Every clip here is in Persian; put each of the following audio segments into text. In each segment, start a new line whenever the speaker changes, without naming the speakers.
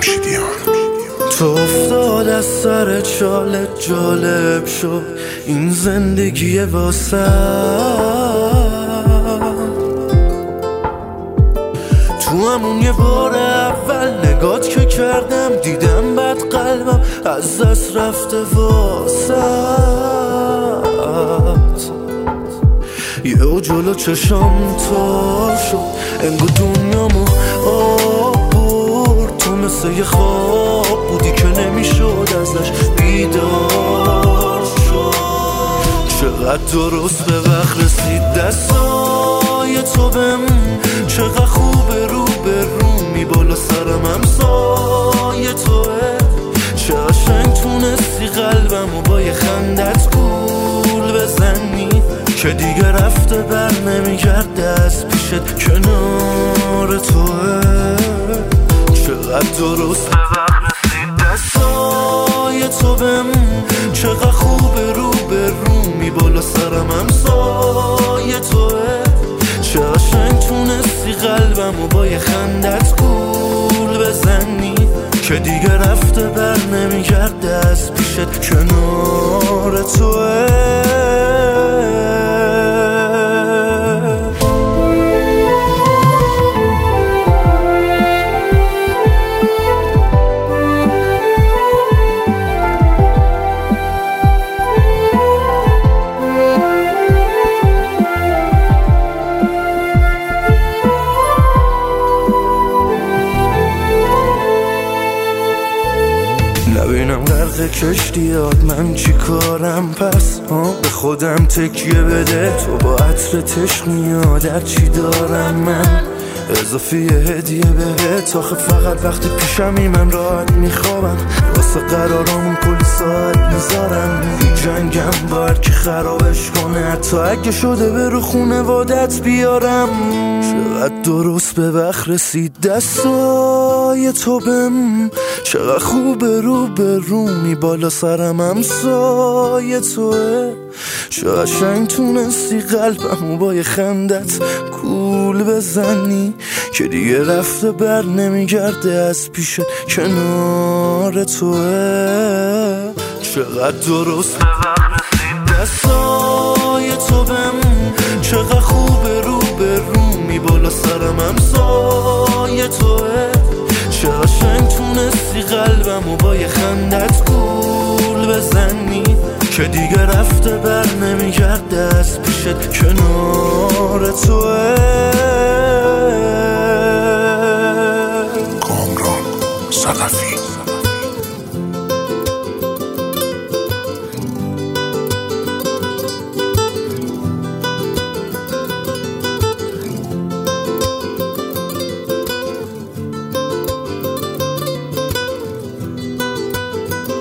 جمشیدیان.
تو افتاد از سر چاله جالب شد این زندگی واسه تو همون یه بار اول نگات که کردم دیدم بعد قلبم از دست رفته واسه یه جلو چشام تا شد انگو دنیامو آب برد. تو مثل یه خواب بودی که نمیشد ازش بیدار شد. چقدر درست به وقت رسید دستای تو بهم، چقدر خوبه رو به رومی بالا سرم همسایه توه. چه قشنگ تونستی قلبمو با یه خندت گول بزنی که دیگه رفته بر نمیگرده از پیشت کنار توه. چقدر درست به وقت رسید دستای تو بهم، چقدر خوبه رو به رومی بالا سرم همسایه توه. چه قشنگ تونستی قلبمو با یه خندت گول بزنی که دیگه رفته بر نمیگرده از پیشت کنار توه. نبینم غرق کشتیات من چی کارم پس به خودم تکیه بده. تو با عطر تشک میاد چی دارم من اضافی هدیه بهت. آخه فقط وقتی پیشمی من راحت میخوابم، واسه قرارامون کلی ساعت میذارم. جنگم با هر کی خرابش کنه، حتی اگه شده برو خونوادت بیارم. چقدر درست به وقت رسید دستای تو بهم، چقدر خوبه رو به رومی بالا سرم همسایه توه. چه قشنگ تونستی قلبمو با یه خندت گول بزنی که دیگه رفته بر نمیگرده از پیش کنار توه. چقدر درست به وقت رسید دستای تو بهم، چقدر خوبه رو به رومی بالا سرم همسایه توه. چه قشنگ تونستی قلبمو با یه خندت گول بزنی که دیگه رفته بر نمیگرده از پیشت کنار توه.
کامران صدفی.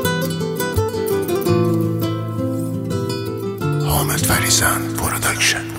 حامد فریزن پروداکشن.